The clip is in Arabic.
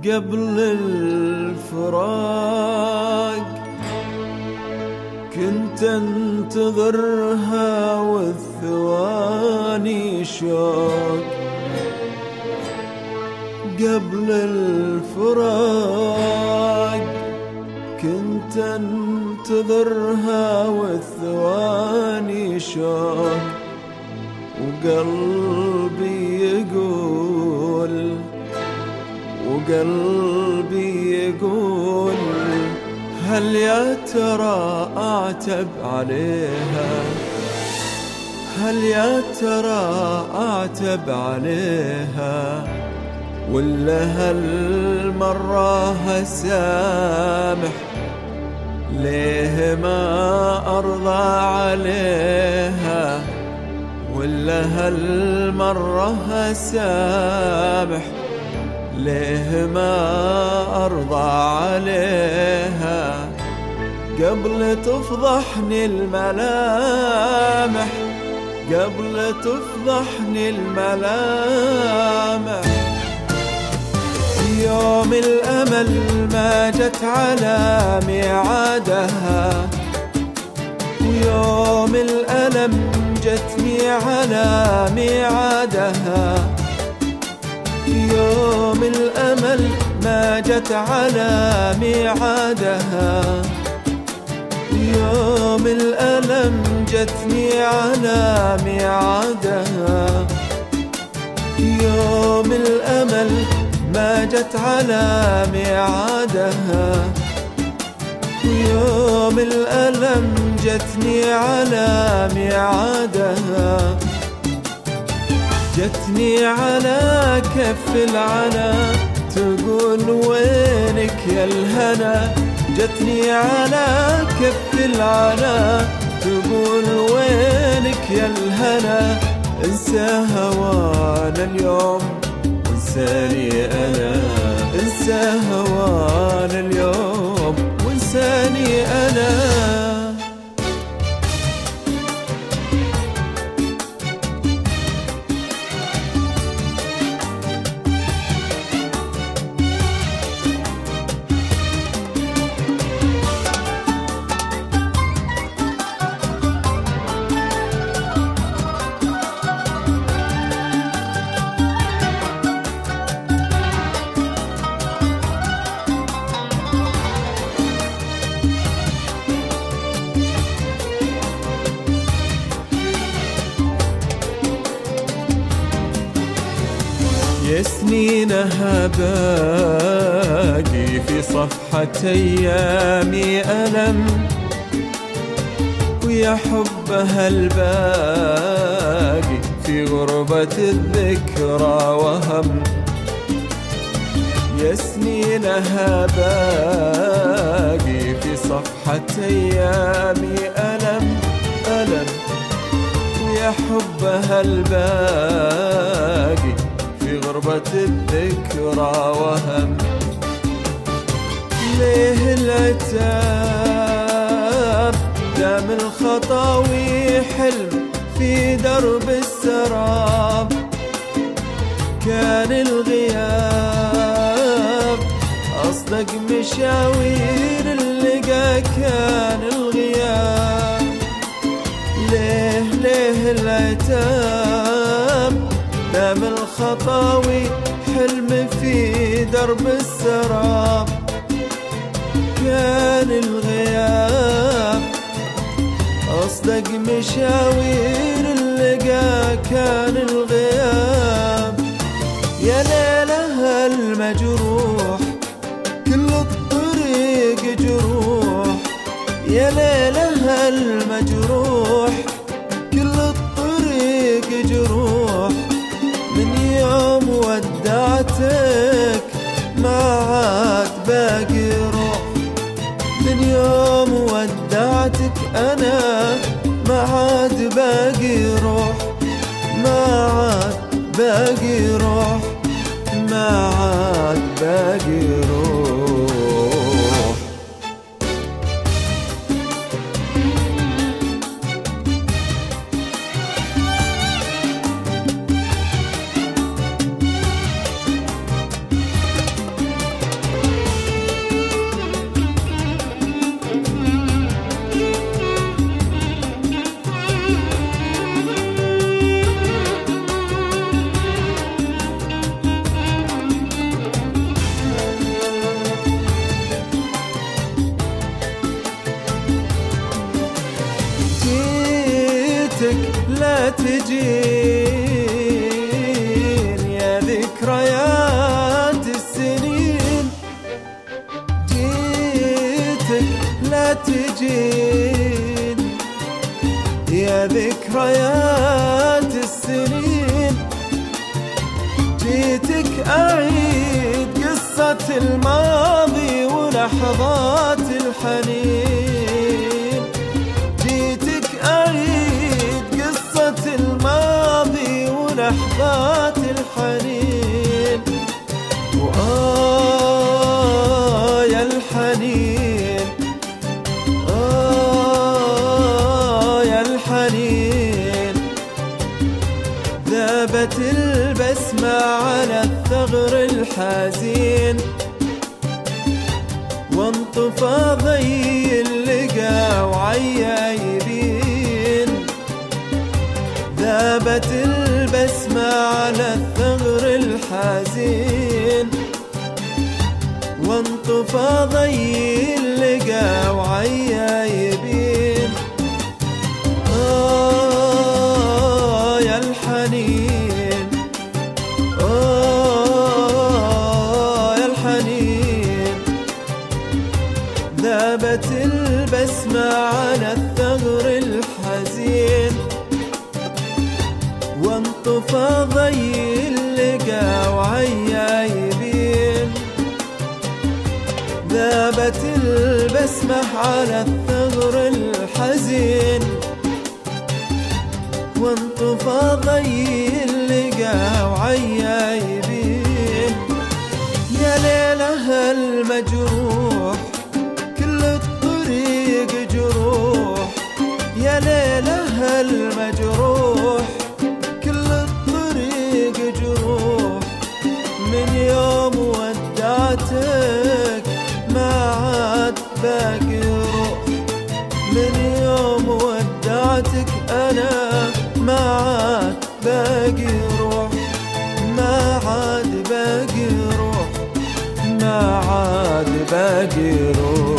قبل الفراق كنت انتظرها والثواني شوق. قبل الفراق كنت انتظرها والثواني شوق. وقلبي يقول هل يا ترى أعتب عليها؟ هل يا ترى أعتب عليها؟ ولا هالمرة هسامح؟ ليه ما أرضى عليها؟ ولا هالمرة هسامح؟ ليه ما أرضى عليها؟ قبل تفضحني الملامح، قبل تفضحني الملامح. يوم الأمل ما جت على ميعادها، ويوم الألم جتني على ميعادها. يوم الأمل ما جت على ميعادها، يوم الألم جتني على ميعادها. يوم الأمل ما جت على ميعادها، يوم الألم جتني على ميعادها. جتني على كف العنا تقول وينك يا الهنا. جتني على كف العنا تقول وينك يا الهنا. انسى هوانا اليوم وانساني أنا، انسى هوانا اليوم وانساني أنا. يا سنينها باقي في صفحة أيامي ألم، ويا حبها الباقي في غربة الذكرى وهم. يا سنينها باقي في صفحة أيامي ألم، ويا حبها الباقي في غربة الذكرى وهم. ليه العتاب دام الخطاوي حلم في درب السراب؟ كان الغياب أصدق مشاوير اللقا، كان الغياب. ليه العتاب دام الخطاوي حلم في درب السراب؟ كان الغياب أصدق مشاوير اللقا، كان الغياب. يا ليلها المجروح كل الطريق جروح، يا ليلها المجروح كل الطريق جروح. من يوم ودعتك ما عاد باقي روح، من يوم ودعتك أنا ما عاد باقي روح، ما عاد باقي روح، ما عاد باقي روح. لا تجين يا ذكريات السنين، جيتك لا تجين يا ذكريات السنين، جيتك أعيد قصة الماضي ولحظات الحنين، جيتك أعيد قصة الماضي ولحظات الحنين، يا الحنين، يا الحنين، ذابت البسمة على الثغر الحزين، وانطفى ضي اللقا وعيايبين، ذابت البسمة على الثغر الحزين، وانطفى ضي اللقا وعيايبين، يا الحنين، يا الحنين، ذابت البسمة على الثغر الحزين، وانطفى ضي اللقا وعيايبين، ذابت البسمة على الثغر الحزين، وانطفى ضي اللقا وعيايبين، يا ليلة المجروح كل الطريق جروح، يا ليلة المجروح كل الطريق جروح، من يوم ودعتك ما عاد باقي روح، من يوم ودعتك أنا ما عاد باقي روح، ما عاد باقي روح، ما عاد باقي روح.